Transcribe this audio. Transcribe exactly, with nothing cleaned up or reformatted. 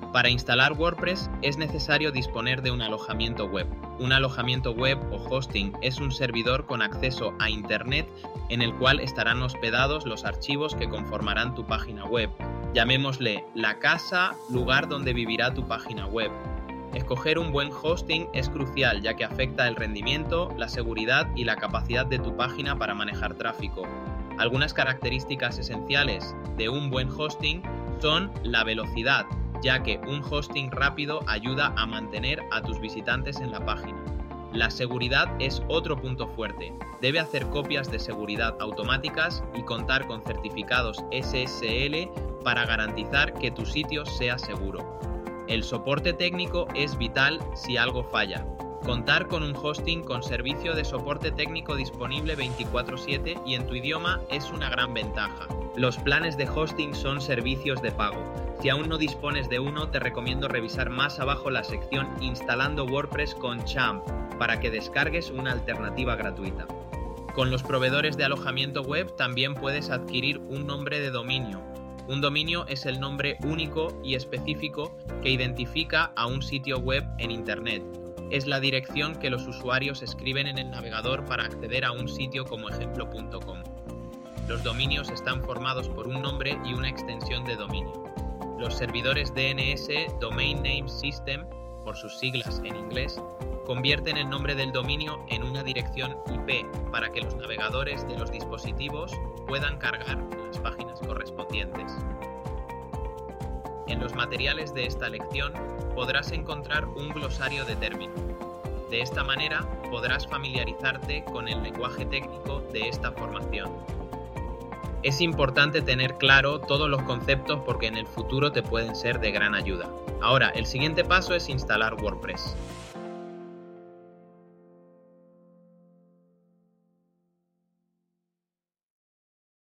Para instalar WordPress es necesario disponer de un alojamiento web. Un alojamiento web o hosting es un servidor con acceso a Internet en el cual estarán hospedados los archivos que conformarán tu página web. Llamémosle la casa, lugar donde vivirá tu página web. Escoger un buen hosting es crucial ya que afecta el rendimiento, la seguridad y la capacidad de tu página para manejar tráfico. Algunas características esenciales de un buen hosting son la velocidad, ya que un hosting rápido ayuda a mantener a tus visitantes en la página. La seguridad es otro punto fuerte. Debe hacer copias de seguridad automáticas y contar con certificados S S L para garantizar que tu sitio sea seguro. El soporte técnico es vital si algo falla. Contar con un hosting con servicio de soporte técnico disponible veinticuatro siete y en tu idioma es una gran ventaja. Los planes de hosting son servicios de pago. Si aún no dispones de uno, te recomiendo revisar más abajo la sección Instalando WordPress con Champ para que descargues una alternativa gratuita. Con los proveedores de alojamiento web también puedes adquirir un nombre de dominio. Un dominio es el nombre único y específico que identifica a un sitio web en Internet. Es la dirección que los usuarios escriben en el navegador para acceder a un sitio como ejemplo punto com. Los dominios están formados por un nombre y una extensión de dominio. Los servidores D N S, Domain Name System, por sus siglas en inglés, convierten el nombre del dominio en una dirección I P para que los navegadores de los dispositivos puedan cargar las páginas correspondientes. En los materiales de esta lección podrás encontrar un glosario de términos. De esta manera podrás familiarizarte con el lenguaje técnico de esta formación. Es importante tener claro todos los conceptos porque en el futuro te pueden ser de gran ayuda. Ahora, el siguiente paso es instalar WordPress.